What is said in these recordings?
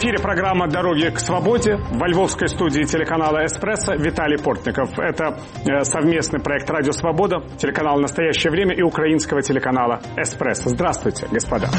эфире программа «Дороги к свободе». Во львовской студии телеканала «Эспрессо» Виталий Портников. Это совместный проект «Радио Свобода», телеканала «Настоящее время» и украинского телеканала «Эспрессо». Здравствуйте, господа.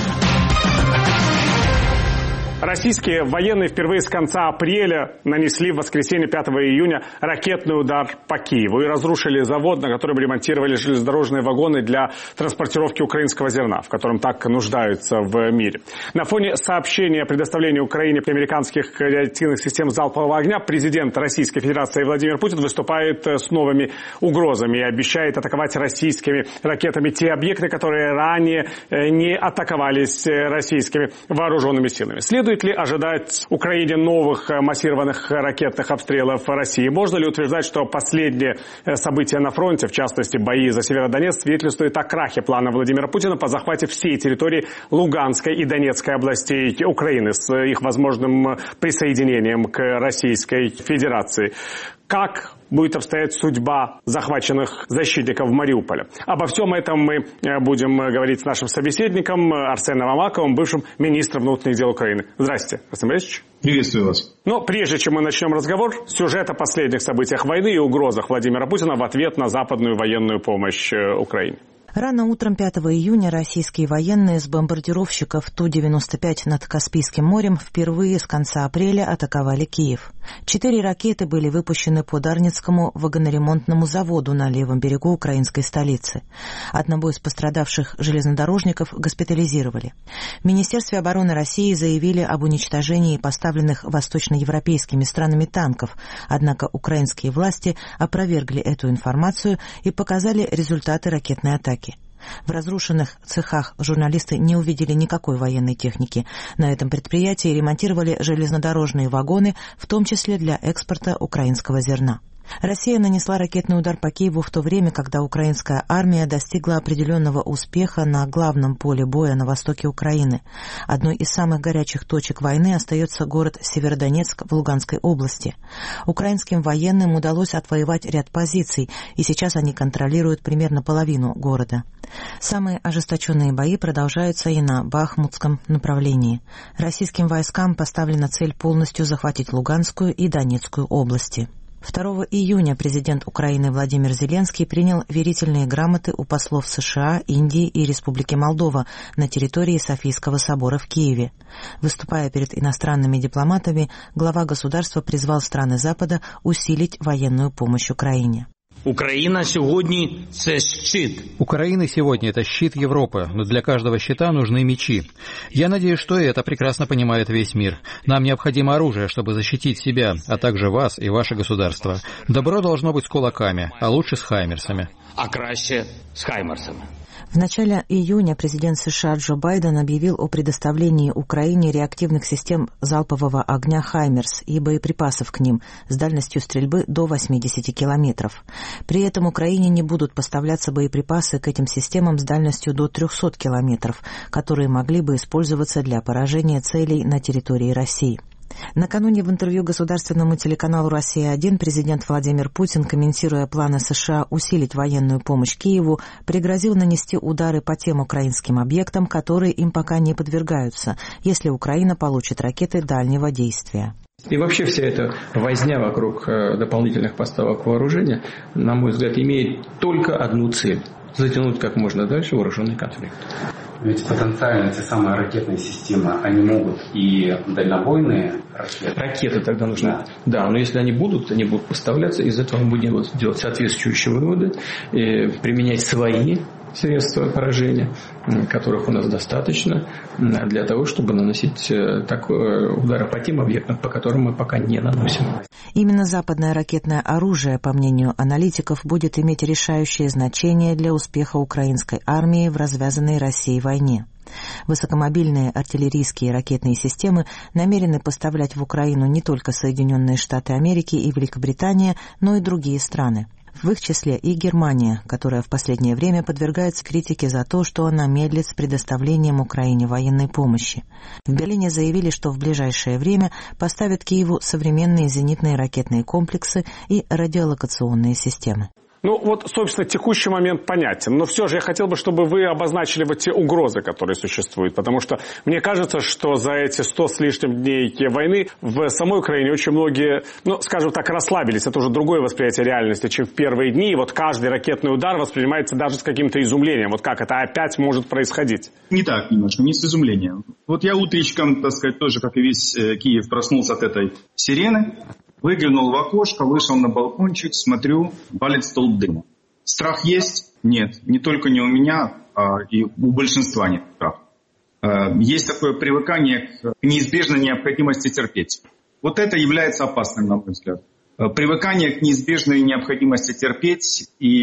Российские военные впервые с конца апреля нанесли в воскресенье 5 июня ракетный удар по Киеву и разрушили завод, на котором ремонтировали железнодорожные вагоны для транспортировки украинского зерна, в котором так нуждаются в мире. На фоне сообщения о предоставлении Украине американских реактивных систем залпового огня президент Российской Федерации Владимир Путин выступает с новыми угрозами и обещает атаковать российскими ракетами те объекты, которые ранее не атаковались российскими вооруженными силами. Следует ли ожидать Украине новых массированных ракетных обстрелов России? Можно ли утверждать, что последние события на фронте, в частности бои за Северодонецк, свидетельствуют о крахе плана Владимира Путина по захвате всей территории Луганской и Донецкой областей Украины с их возможным присоединением к Российской Федерации? Как будет обстоять судьба захваченных защитников Мариуполя? Обо всем этом мы будем говорить с нашим собеседником Арсеном Аваковым, бывшим министром внутренних дел Украины. Здравствуйте, Арсен Борисович. Приветствую вас. Но прежде чем мы начнем разговор, сюжет о последних событиях войны и угрозах Владимира Путина в ответ на западную военную помощь Украине. Рано утром 5 июня российские военные с бомбардировщиков Ту-95 над Каспийским морем впервые с конца апреля атаковали Киев. 4 ракеты были выпущены по Дарницкому вагоноремонтному заводу на левом берегу украинской столицы. Одного из пострадавших железнодорожников госпитализировали. В Министерстве обороны России заявили об уничтожении поставленных восточноевропейскими странами танков, однако украинские власти опровергли эту информацию и показали результаты ракетной атаки. В разрушенных цехах журналисты не увидели никакой военной техники. На этом предприятии ремонтировали железнодорожные вагоны, в том числе для экспорта украинского зерна. Россия нанесла ракетный удар по Киеву в то время, когда украинская армия достигла определенного успеха на главном поле боя на востоке Украины. Одной из самых горячих точек войны остается город Северодонецк в Луганской области. Украинским военным удалось отвоевать ряд позиций, и сейчас они контролируют примерно половину города. Самые ожесточенные бои продолжаются и на Бахмутском направлении. Российским войскам поставлена цель полностью захватить Луганскую и Донецкую области. 2 июня президент Украины Владимир Зеленский принял верительные грамоты у послов США, Индии и Республики Молдова на территории Софийского собора в Киеве. Выступая перед иностранными дипломатами, глава государства призвал страны Запада усилить военную помощь Украине. Украина сегодня – это щит. Украина сегодня – это щит Европы, но для каждого щита нужны мечи. Я надеюсь, что это прекрасно понимает весь мир. Нам необходимо оружие, чтобы защитить себя, а также вас и ваше государство. Добро должно быть с кулаками, а лучше с хаймерсами. А краще с хаймерсами. В начале июня президент США Джо Байден объявил о предоставлении Украине реактивных систем залпового огня «Хаймерс» и боеприпасов к ним с дальностью стрельбы до 80 километров. При этом Украине не будут поставляться боеприпасы к этим системам с дальностью до 300 километров, которые могли бы использоваться для поражения целей на территории России. Накануне в интервью государственному телеканалу «Россия-1» президент Владимир Путин, комментируя планы США усилить военную помощь Киеву, пригрозил нанести удары по тем украинским объектам, которые им пока не подвергаются, если Украина получит ракеты дальнего действия. И вообще вся эта возня вокруг дополнительных поставок вооружения, на мой взгляд, имеет только одну цель – затянуть как можно дальше вооруженный конфликт. Ведь потенциально те самые ракетные системы, они могут и дальнобойные ракеты. Ракеты тогда нужны. Да, но если они будут поставляться, из этого мы будем делать соответствующие выводы, применять свои средства поражения, которых у нас достаточно, для того, чтобы наносить удары по тем объектам, по которым мы пока не наносим. Именно западное ракетное оружие, по мнению аналитиков, будет иметь решающее значение для успеха украинской армии в развязанной Россией войне. Высокомобильные артиллерийские ракетные системы намерены поставлять в Украину не только Соединенные Штаты Америки и Великобритания, но и другие страны. В их числе и Германия, которая в последнее время подвергается критике за то, что она медлит с предоставлением Украине военной помощи. В Берлине заявили, что в ближайшее время поставят Киеву современные зенитные ракетные комплексы и радиолокационные системы. Ну вот, собственно, текущий момент понятен. Но все же я хотел бы, чтобы вы обозначили вот те угрозы, которые существуют. Потому что мне кажется, что за эти 100 с лишним дней войны в самой Украине очень многие, ну, скажем так, расслабились. Это уже другое восприятие реальности, чем в первые дни. И вот каждый ракетный удар воспринимается даже с каким-то изумлением. Вот как это опять может происходить? Не так немножко, не с изумлением. Вот я утречком, так сказать, тоже, как и весь Киев, проснулся от этой сирены. Выглянул в окошко, вышел на балкончик, смотрю, валит столб дыма. Страх есть? Нет. Не только не у меня, а и у большинства нет страха. Есть такое привыкание к неизбежной необходимости терпеть. Вот это является опасным, на мой взгляд. Привыкание к неизбежной необходимости терпеть и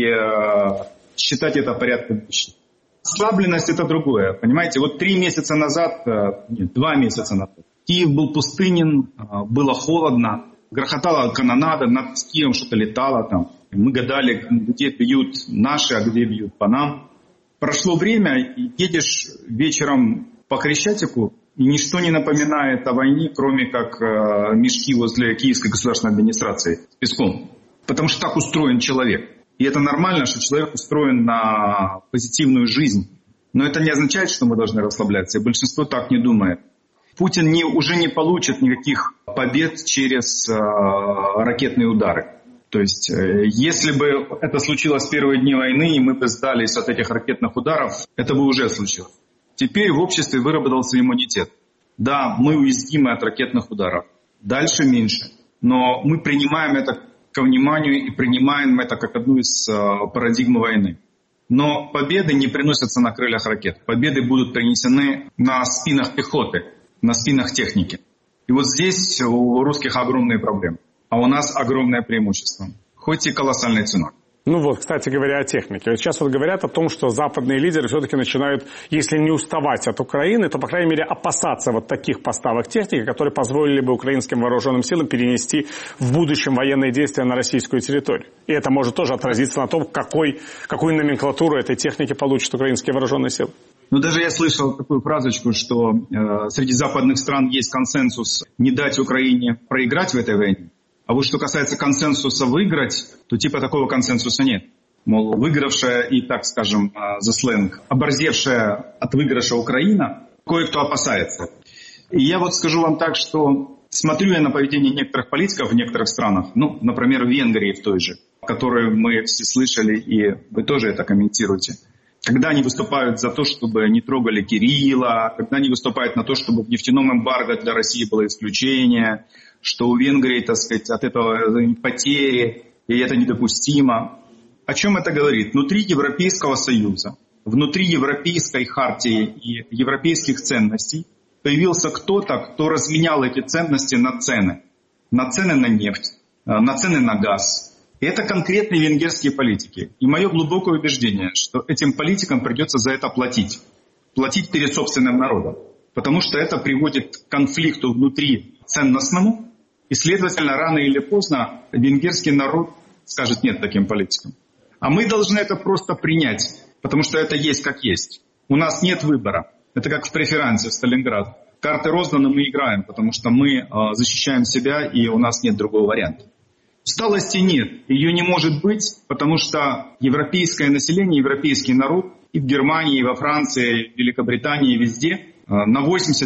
считать это порядком вещей. Слабленность — это другое. Понимаете, вот 3 месяца назад, нет, 2 месяца назад, Киев был пустынен, было холодно. Грохотала канонада, над Киевом что-то летало там. Мы гадали, где бьют наши, а где бьют по нам. Прошло время, и едешь вечером по Крещатику, и ничто не напоминает о войне, кроме как мешки возле Киевской государственной администрации с песком. Потому что так устроен человек. И это нормально, что человек устроен на позитивную жизнь. Но это не означает, что мы должны расслабляться. И большинство так не думает. Путин уже не получит никаких побед через ракетные удары. То есть, если бы это случилось в первые дни войны, и мы бы сдались от этих ракетных ударов, это бы уже случилось. Теперь в обществе выработался иммунитет. Да, мы уязвимы от ракетных ударов. Дальше меньше. Но мы принимаем это ко вниманию и принимаем это как одну из парадигм войны. Но победы не приносятся на крыльях ракет. Победы будут принесены на спинах пехоты, на спинах техники. И вот здесь у русских огромные проблемы. А у нас огромное преимущество. Хоть и колоссальной ценой. Ну вот, кстати говоря, о технике. Вот сейчас вот говорят о том, что западные лидеры все-таки начинают, если не уставать от Украины, то, по крайней мере, опасаться вот таких поставок техники, которые позволили бы украинским вооруженным силам перенести в будущем военные действия на российскую территорию. И это может тоже отразиться на том, какую номенклатуру этой техники получат украинские вооруженные силы. Ну, даже я слышал такую фразочку, что среди западных стран есть консенсус не дать Украине проиграть в этой войне. А вот что касается консенсуса выиграть, то типа такого консенсуса нет. Мол, выигравшая и, так скажем, за сленг, оборзевшая от выигрыша Украина, кое-кто опасается. И я вот скажу вам так, что смотрю я на поведение некоторых политиков в некоторых странах, ну, например, в Венгрии в той же, которую мы все слышали, и вы тоже это комментируете. Когда они выступают за то, чтобы не трогали Кирилла, когда они выступают на то, чтобы в нефтяном эмбарго для России было исключение, что у Венгрии, так сказать, от этого потери, и это недопустимо. О чем это говорит? Внутри Европейского Союза, внутри Европейской хартии и европейских ценностей появился кто-то, кто разменял эти ценности на цены. На цены на нефть, на цены на газ. И это конкретные венгерские политики. И мое глубокое убеждение, что этим политикам придется за это платить. Платить перед собственным народом. Потому что это приводит к конфликту внутри ценностному. И, следовательно, рано или поздно венгерский народ скажет нет таким политикам. А мы должны это просто принять. Потому что это есть как есть. У нас нет выбора. Это как в преферансе в Сталинград. Карты розданы, мы играем. Потому что мы защищаем себя, и у нас нет другого варианта. Усталости нет, ее не может быть, потому что европейское население, европейский народ и в Германии, и во Франции, и в Великобритании, и везде на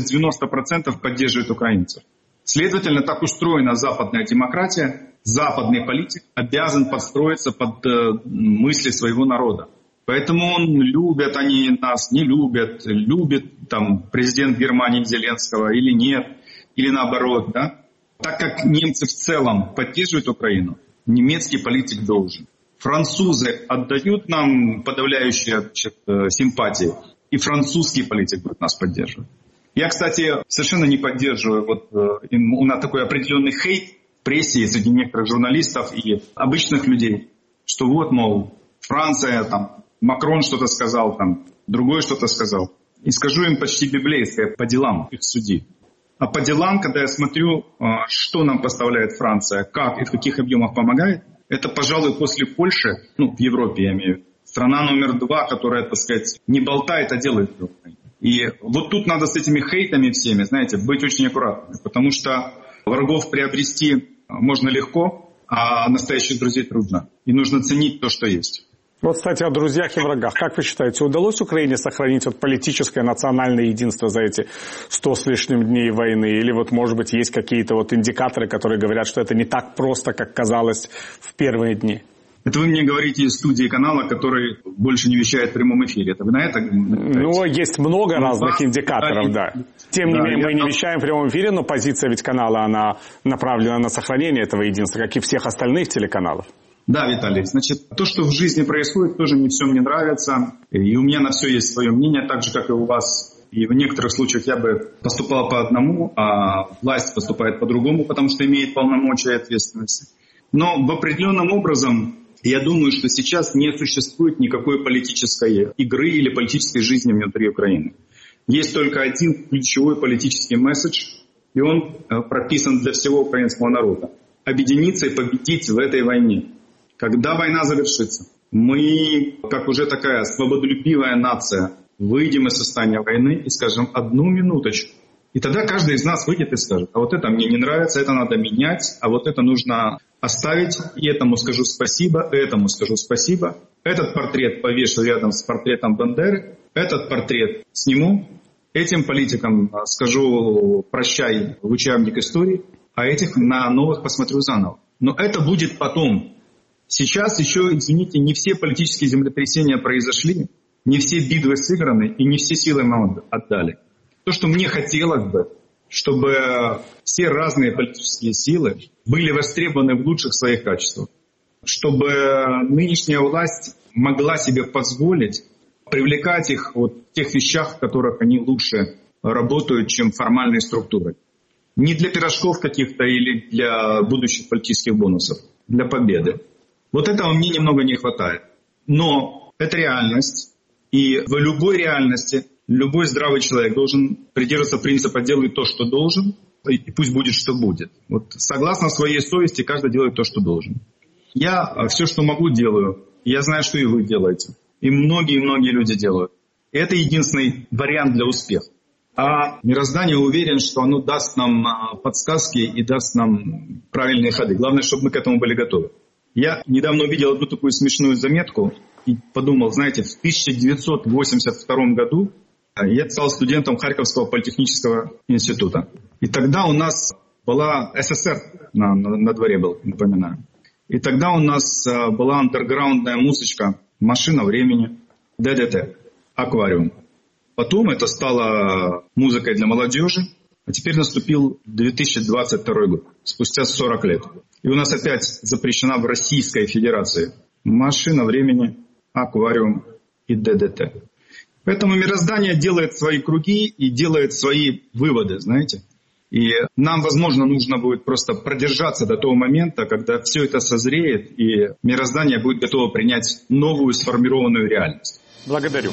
80-90% поддерживает украинцев. Следовательно, так устроена западная демократия, западный политик обязан подстроиться под мысли своего народа. Поэтому он любят, они нас не любят, любит там президент Германии Зеленского или нет, или наоборот, да? Так как немцы в целом поддерживают Украину, немецкий политик должен. Французы отдают нам подавляющие симпатии, и французский политик будет нас поддерживать. Я, кстати, совершенно не поддерживаю, у нас такой определенный хейт в прессе среди некоторых журналистов и обычных людей, что вот, мол, Франция, там, Макрон что-то сказал, там, другой что-то сказал. И скажу им почти библейское, по делам их суди. А по делам, когда я смотрю, что нам поставляет Франция, как и в каких объемах помогает, это, пожалуй, после Польши, в Европе я имею в виду, страна номер 2, которая, так сказать, не болтает, а делает. И вот тут надо с этими хейтами всеми, знаете, быть очень аккуратными, потому что врагов приобрести можно легко, а настоящих друзей трудно. И нужно ценить то, что есть. Вот, кстати, о друзьях и врагах. Как вы считаете, удалось Украине сохранить вот политическое национальное единство за эти 100 с лишним дней войны? Или вот, может быть, есть какие-то вот индикаторы, которые говорят, что это не так просто, как казалось в первые дни? Это вы мне говорите из студии канала, который больше не вещает в прямом эфире. Это вы на это говорите? Ну, есть много разных индикаторов, да. Тем не менее, мы не вещаем в прямом эфире, но позиция ведь канала, она направлена на сохранение этого единства, как и всех остальных телеканалов. Да, Виталий, значит, то, что в жизни происходит, тоже не все мне нравится. И у меня на все есть свое мнение, так же, как и у вас. И в некоторых случаях я бы поступал по одному, а власть поступает по-другому, потому что имеет полномочия и ответственность. Но в определенном образом я думаю, что сейчас не существует никакой политической игры или политической жизни внутри Украины. Есть только один ключевой политический месседж, и он прописан для всего украинского народа. Объединиться и победить в этой войне. Когда война завершится, мы, как уже такая свободолюбивая нация, выйдем из состояния войны и скажем одну минуточку. И тогда каждый из нас выйдет и скажет, а вот это мне не нравится, это надо менять, а вот это нужно оставить, и этому скажу спасибо, этому скажу спасибо. Этот портрет повешу рядом с портретом Бандеры, этот портрет сниму, этим политикам скажу прощай в учебник истории, а этих на новых посмотрю заново. Но это будет потом. Сейчас еще, извините, не все политические землетрясения произошли, не все битвы сыграны и не все силы мы отдали. То, что мне хотелось бы, чтобы все разные политические силы были востребованы в лучших своих качествах. Чтобы нынешняя власть могла себе позволить привлекать их вот в тех вещах, в которых они лучше работают, чем формальные структуры. Не для пирожков каких-то или для будущих политических бонусов, для победы. Вот этого мне немного не хватает. Но это реальность. И в любой реальности любой здравый человек должен придерживаться принципа «делай то, что должен, и пусть будет, что будет». Вот согласно своей совести каждый делает то, что должен. Я все, что могу, делаю. Я знаю, что и вы делаете. И многие люди делают. И это единственный вариант для успеха. А мироздание уверен, что оно даст нам подсказки и даст нам правильные ходы. Главное, чтобы мы к этому были готовы. Я недавно увидел одну такую смешную заметку и подумал, знаете, в 1982 году я стал студентом Харьковского политехнического института. И тогда у нас была СССР на дворе был, напоминаю. И тогда у нас была андерграундная музычка «Машина времени», ДДТ, «Аквариум». Потом это стало музыкой для молодежи. А теперь наступил 2022 год, спустя 40 лет. И у нас опять запрещена в Российской Федерации «Машина времени», «Аквариум» и ДДТ. Поэтому мироздание делает свои круги и делает свои выводы, знаете. И нам, возможно, нужно будет просто продержаться до того момента, когда все это созреет, и мироздание будет готово принять новую сформированную реальность. Благодарю.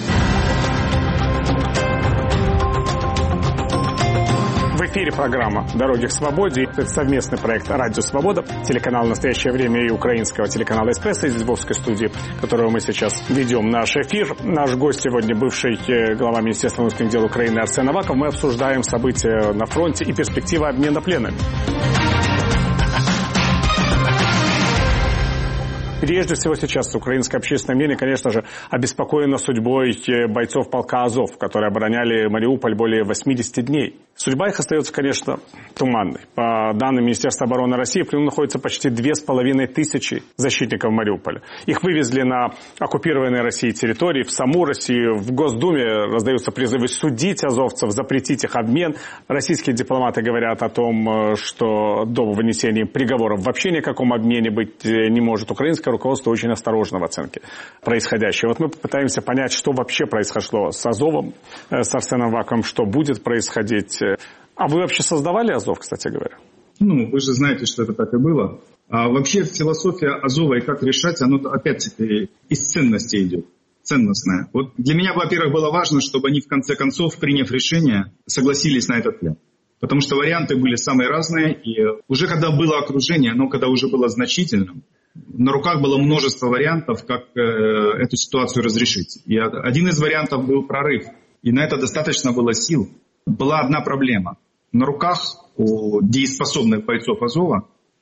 В эфире программа «Дороги к свободе». Это совместный проект «Радио Свобода», телеканал «Настоящее время» и украинского телеканала «Эспрессо» из Львовской студии, которого мы сейчас ведем наш эфир. Наш гость сегодня бывший глава Министерства внутренних дел Украины Арсен Аваков. Мы обсуждаем события на фронте и перспективы обмена пленными. Прежде всего сейчас украинское общественное мнение, конечно же, обеспокоено судьбой бойцов полка «Азов», которые обороняли Мариуполь более 80 дней. Судьба их остается, конечно, туманной. По данным Министерства обороны России, в плену находится почти 2500 защитников Мариуполя. Их вывезли на оккупированные Россией территории, в саму Россию. В Госдуме раздаются призывы судить азовцев, запретить их обмен. Российские дипломаты говорят о том, что до вынесения приговоров вообще ни о каком обмене быть не может. Украинское руководство очень осторожно в оценке происходящего. Вот мы попытаемся понять, что вообще произошло с Азовом, с Арсеном Аваковым, что будет происходить. А вы вообще создавали Азов, кстати говоря? Ну, вы же знаете, что это так и было. А вообще философия Азова и как решать, оно опять-таки из ценности идет. Ценностная. Вот для меня, во-первых, было важно, чтобы они в конце концов, приняв решение, согласились на этот план. Потому что варианты были самые разные. И уже когда было окружение, оно когда уже было значительным, на руках было множество вариантов, как эту ситуацию разрешить. И один из вариантов был прорыв. И на это достаточно было сил. Была одна проблема. На руках у дееспособных бойцов Азова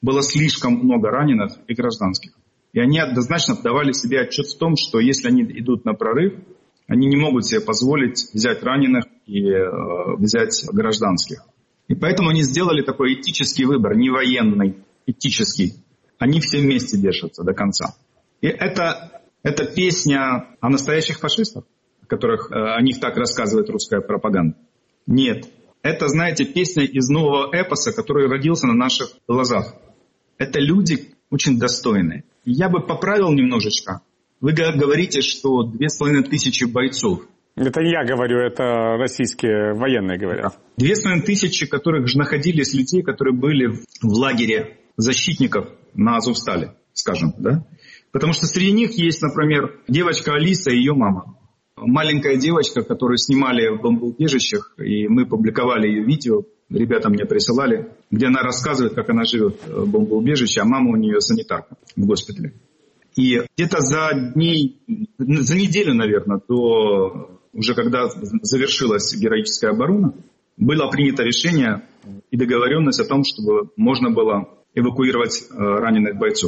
было слишком много раненых и гражданских. И они однозначно давали себе отчет в том, что если они идут на прорыв, они не могут себе позволить взять раненых и взять гражданских. И поэтому они сделали такой этический выбор, не военный, этический. Они все вместе держатся до конца. И это песня о настоящих фашистах, о которых о них так рассказывает русская пропаганда. Нет. Это, знаете, песня из нового эпоса, который родился на наших глазах. Это люди очень достойные. Я бы поправил немножечко. Вы говорите, что 2500 бойцов. Это не я говорю, это российские военные говорят. 2500, которых же находились людей, которые были в лагере защитников на Азовстале, скажем, да? Потому что среди них есть, например, девочка Алиса и ее мама. Маленькая девочка, которую снимали в бомбоубежищах, и мы публиковали ее видео, ребята мне присылали, где она рассказывает, как она живет в бомбоубежище, а мама у нее санитарка в госпитале. И где-то за неделю, наверное, до уже когда завершилась героическая оборона, было принято решение и договоренность о том, чтобы можно было эвакуировать раненых бойцов.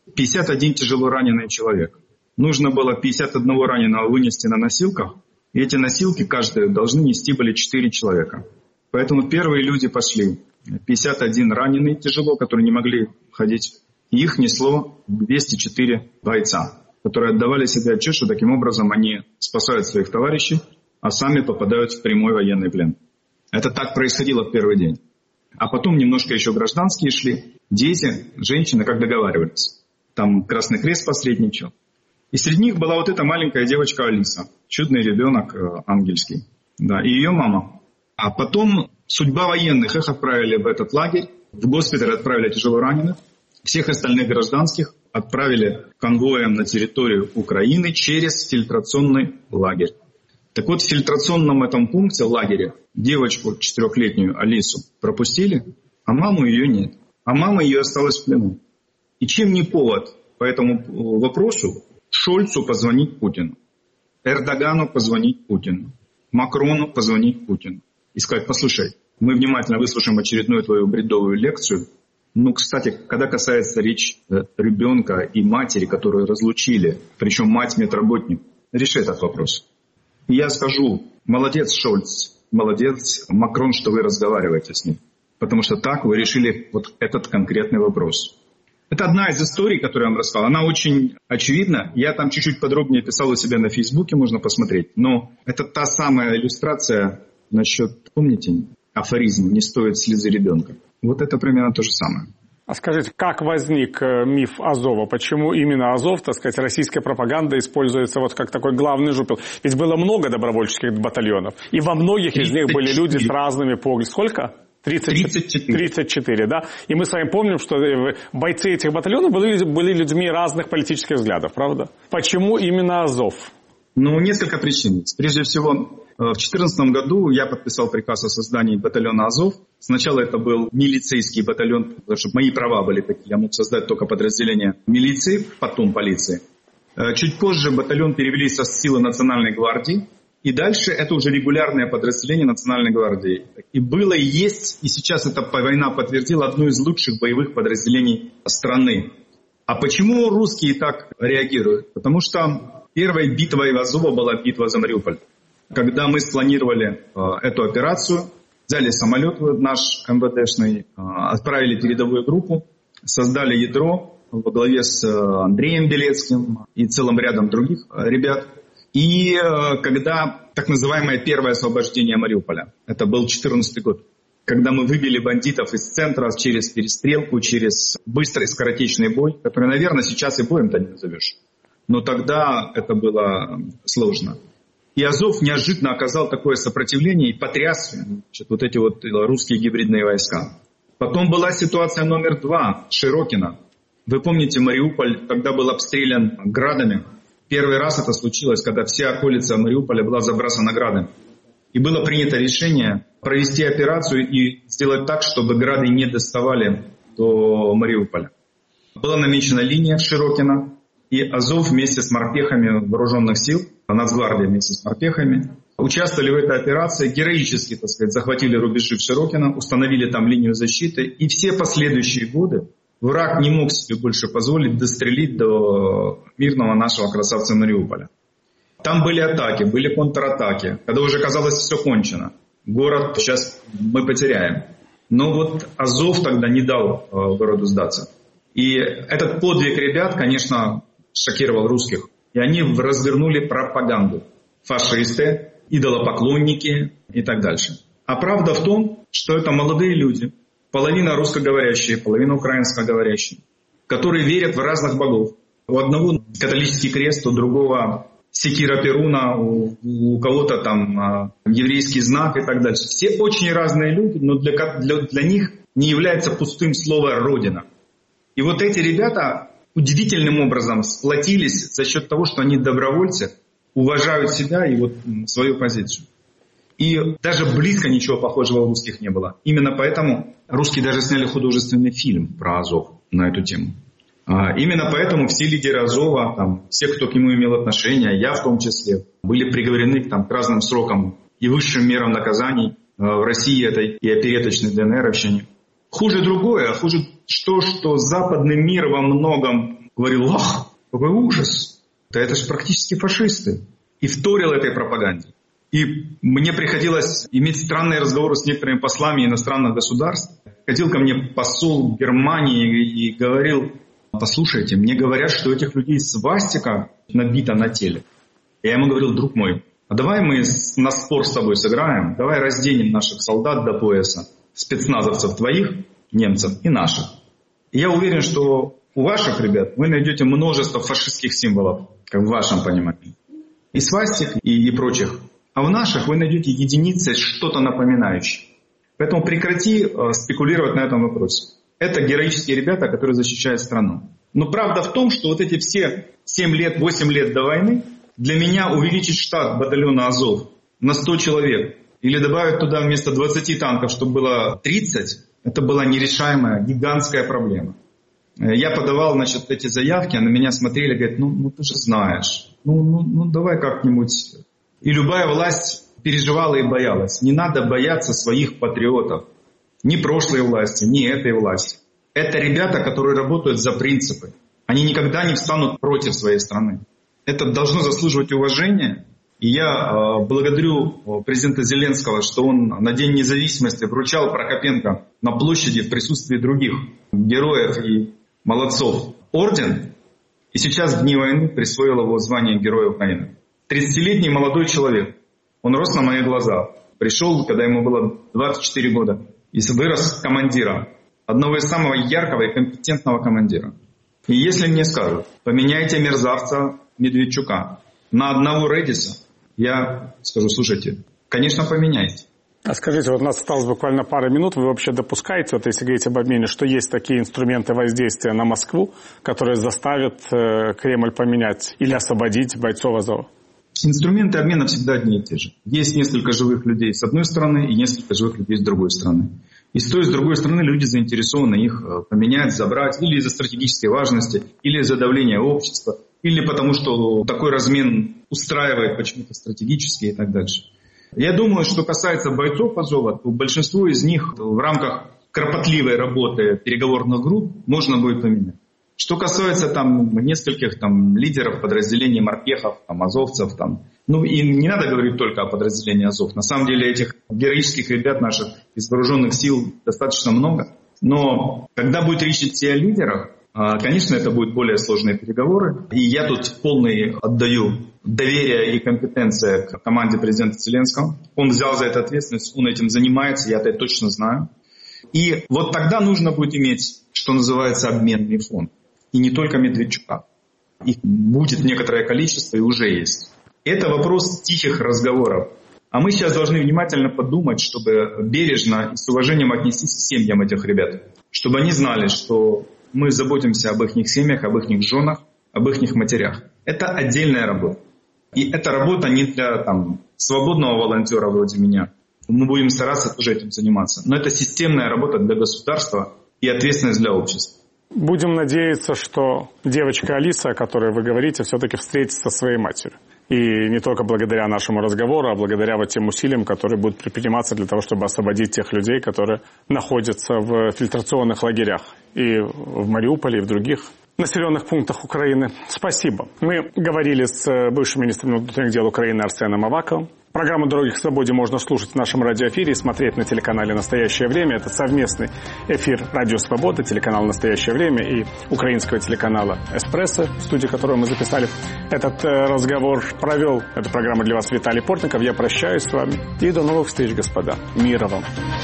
51 тяжело раненый человек. Нужно было 51 раненого вынести на носилках, и эти носилки каждые должны нести были 4 человека. Поэтому первые люди пошли. 51 раненый тяжело, которые не могли ходить. И их несло 204 бойца, которые отдавали себе отчет, что таким образом они спасают своих товарищей, а сами попадают в прямой военный плен. Это так происходило в первый день. А потом немножко еще гражданские шли, дети, женщины, как договаривались. Там Красный Крест посредничал. И среди них была вот эта маленькая девочка Алиса, чудный ребенок ангельский, да, и ее мама. А потом судьба военных, их отправили в этот лагерь, в госпиталь отправили тяжело раненых, всех остальных гражданских отправили конвоем на территорию Украины через фильтрационный лагерь. Так вот, в фильтрационном этом пункте, лагере, девочку 4-летнюю Алису пропустили, а маму ее нет. А мама ее осталась в плену. И чем не повод по этому вопросу Шольцу позвонить Путину, Эрдогану позвонить Путину, Макрону позвонить Путину и сказать: послушай, мы внимательно выслушаем очередную твою бредовую лекцию. Ну, кстати, когда касается речь ребенка и матери, которую разлучили, причем мать медработник, реши этот вопрос. И я скажу: молодец, Шольц, молодец, Макрон, что вы разговариваете с ним. Потому что так вы решили вот этот конкретный вопрос. Это одна из историй, которую я вам рассказал. Она очень очевидна. Я там чуть-чуть подробнее писал у себя на Фейсбуке, можно посмотреть. Но это та самая иллюстрация насчет, помните, афоризм «не стоит слезы ребенка». Вот это примерно то же самое. А скажите, как возник миф Азова? Почему именно Азов, так сказать, российская пропаганда используется вот как такой главный жупел? Ведь было много добровольческих батальонов. И во многих из них были люди с разными поглядами. Сколько? 34, да? И мы с вами помним, что бойцы этих батальонов были людьми разных политических взглядов, правда? Почему именно Азов? Ну, несколько причин. Прежде всего, в 2014 году я подписал приказ о создании батальона Азов. Сначала это был милицейский батальон, потому что мои права были такие. Я мог создать только подразделение милиции, потом полиции. Чуть позже батальон перевели со силы Национальной гвардии. И дальше это уже регулярное подразделение Национальной гвардии. И было, и есть, и сейчас эта война подтвердила, одно из лучших боевых подразделений страны. А почему русские так реагируют? Потому что первой битвой Азова была битва за Мариуполь. Когда мы спланировали эту операцию, взяли самолет наш МВДшный, отправили передовую группу, создали ядро во главе с Андреем Белецким и целым рядом других ребят. И когда так называемое первое освобождение Мариуполя, это был 2014 год, когда мы выбили бандитов из центра через перестрелку, через быстрый скоротечный бой, который, наверное, сейчас и боем-то не назовешь. Но тогда это было сложно. И Азов неожиданно оказал такое сопротивление и потряс вот эти вот русские гибридные войска. Потом была ситуация номер 2, Широкино. Вы помните, Мариуполь тогда был обстрелян градами. Первый раз это случилось, когда вся околица Мариуполя была забрасана градами. И было принято решение провести операцию и сделать так, чтобы грады не доставали до Мариуполя. Была намечена линия в Широкино, и Азов вместе с морпехами вооруженных сил, Нацгвардия вместе с морпехами, участвовали в этой операции, героически, так сказать, захватили рубежи в Широкино, установили там линию защиты. И все последующие годы враг не мог себе больше позволить дострелить до мирного нашего красавца Мариуполя. Там были атаки, были контратаки, когда уже казалось все кончено. Город сейчас мы потеряем. Но вот Азов тогда не дал городу сдаться. И этот подвиг ребят, конечно, шокировал русских. И они развернули пропаганду. Фашисты, идолопоклонники и так дальше. А правда в том, что это молодые люди, половина русскоговорящие, половина украинскоговорящие, которые верят в разных богов. У одного католический крест, у другого секира Перуна, у кого-то там еврейский знак и так дальше. Все очень разные люди, но для них не является пустым слово «родина». И вот эти ребята удивительным образом сплотились за счет того, что они добровольцы, уважают себя и вот свою позицию. И даже близко ничего похожего у русских не было. Именно поэтому русские даже сняли художественный фильм про Азов на эту тему. Именно поэтому все лидеры Азова, там, все, кто к нему имел отношение, я в том числе, были приговорены к разным срокам и высшим мерам наказаний. В России это и опереточный ДНРовщине. Хуже другое, хуже то, что западный мир во многом говорил: ах, какой ужас, да это же практически фашисты. И вторил этой пропаганде. И мне приходилось иметь странные разговоры с некоторыми послами иностранных государств. Ходил ко мне посол Германии и говорил: послушайте, мне говорят, что у этих людей свастика набита на теле. Я ему говорил: друг мой, а давай мы на спор с тобой сыграем, давай разденем наших солдат до пояса, спецназовцев твоих, немцев и наших. И я уверен, что у ваших ребят вы найдете множество фашистских символов, как в вашем понимании. И свастик, и прочих. А в наших вы найдете единицы, что-то напоминающее. Поэтому прекрати спекулировать на этом вопросе. Это героические ребята, которые защищают страну. Но правда в том, что вот эти все 7 лет, 8 лет до войны для меня увеличить штат батальона Азов на 100 человек или добавить туда вместо 20 танков, чтобы было 30, это была нерешаемая, гигантская проблема. Я подавал, эти заявки, а на меня смотрели, говорят: ну ты же знаешь, давай как-нибудь. И любая власть переживала и боялась. Не надо бояться своих патриотов. Ни прошлой власти, ни этой власти. Это ребята, которые работают за принципы. Они никогда не встанут против своей страны. Это должно заслуживать уважения. И я благодарю президента Зеленского, что он на День независимости вручал Прокопенко на площади в присутствии других героев и молодцов орден. И сейчас в дни войны присвоил его звание Героя Украины. 30-летний молодой человек. Он рос на мои глаза. Пришел, когда ему было 24 года. И вырос командиром. Одного из самого яркого и компетентного командира. И если мне скажут: поменяйте мерзавца Медведчука на одного Редиса, я скажу: слушайте, конечно, поменяйте. А скажите, вот у нас осталось буквально пара минут. Вы вообще допускаете, вот если говорить об обмене, что есть такие инструменты воздействия на Москву, которые заставят Кремль поменять или освободить бойцов Азова? Инструменты обмена всегда одни и те же. Есть несколько живых людей с одной стороны и несколько живых людей с другой стороны. И с той и с другой стороны люди заинтересованы их поменять, забрать, или из-за стратегической важности, или из-за давления общества, или потому что такой размен устраивает почему-то стратегически и так дальше. Я думаю, что касается бойцов Азова, то большинство из них в рамках кропотливой работы переговорных групп можно будет поменять. Что касается нескольких лидеров подразделений морпехов, азовцев, и не надо говорить только о подразделении Азов. На самом деле этих героических ребят наших из вооруженных сил достаточно много. Но когда будет речь идти о лидерах, конечно, это будут более сложные переговоры. И я тут полный отдаю доверие и компетенция к команде президента Зеленского. Он взял за это ответственность, он этим занимается, я это точно знаю. И вот тогда нужно будет иметь, что называется, обменный фонд. И не только Медведчука. Их будет некоторое количество и уже есть. Это вопрос тихих разговоров. А мы сейчас должны внимательно подумать, чтобы бережно и с уважением отнестись к семьям этих ребят. Чтобы они знали, что мы заботимся об их семьях, об их женах, об их матерях. Это отдельная работа. И эта работа не для свободного волонтера вроде меня. Мы будем стараться тоже этим заниматься. Но это системная работа для государства и ответственность для общества. Будем надеяться, что девочка Алиса, о которой вы говорите, все-таки встретится со своей матерью. И не только благодаря нашему разговору, а благодаря вот тем усилиям, которые будут предприниматься для того, чтобы освободить тех людей, которые находятся в фильтрационных лагерях и в Мариуполе, и в других населенных пунктах Украины. Спасибо. Мы говорили с бывшим министром внутренних дел Украины Арсеном Аваковым. Программу «Дороги к свободе» можно слушать в нашем радиоэфире и смотреть на телеканале «Настоящее время». Это совместный эфир «Радио Свобода», телеканал «Настоящее время» и украинского телеканала «Эспрессо», в студии которого мы записали этот разговор. Провел эту программу для вас Виталий Портников. Я прощаюсь с вами и до новых встреч, господа. Мира вам.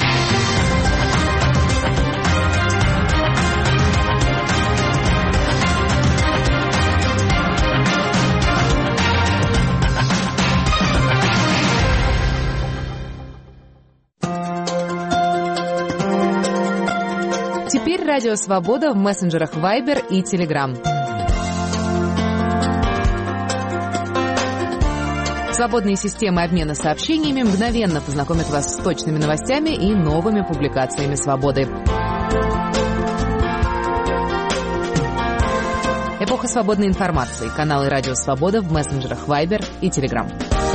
Теперь Радио Свобода в мессенджерах Viber и Telegram. Свободные системы обмена сообщениями мгновенно познакомят вас с точными новостями и новыми публикациями «Свободы». Эпоха свободной информации. Каналы Радио Свобода в мессенджерах Viber и Telegram.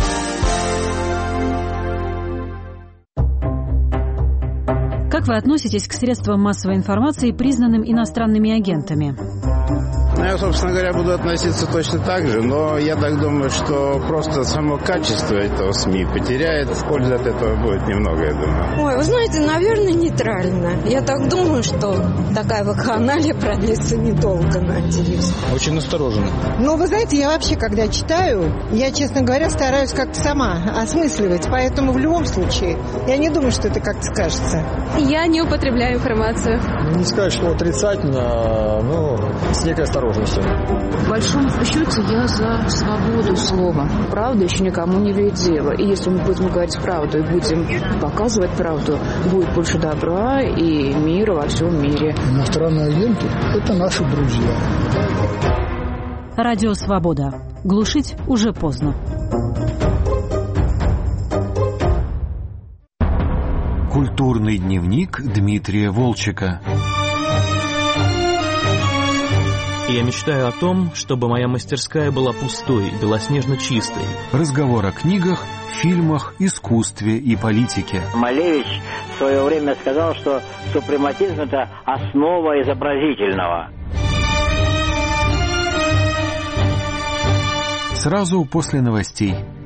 Как вы относитесь к средствам массовой информации, признанным иностранными агентами? Я, собственно говоря, буду относиться точно так же, но я так думаю, что просто само качество этого СМИ потеряет, пользы от этого будет немного, я думаю. Ой, вы знаете, наверное, нейтрально. Я так думаю, что такая вакханалия продлится недолго, надеюсь. Очень настороженно. Ну, вы знаете, я вообще, когда читаю, я, честно говоря, стараюсь как-то сама осмысливать, поэтому в любом случае я не думаю, что это как-то скажется. Я не употребляю информацию. Не сказать, что отрицательно, но с некой осторожностью. В большом счете я за свободу слова. Правда еще никому не имеет дела. И если мы будем говорить правду и будем показывать правду, будет больше добра и мира во всем мире. Иностранные агенты – это наши друзья. Радио Свобода. Глушить уже поздно. Культурный дневник Дмитрия Волчека. Я мечтаю о том, чтобы моя мастерская была пустой, белоснежно чистой. Разговор о книгах, фильмах, искусстве и политике. Малевич в свое время сказал, что супрематизм – это основа изобразительного. Сразу после новостей.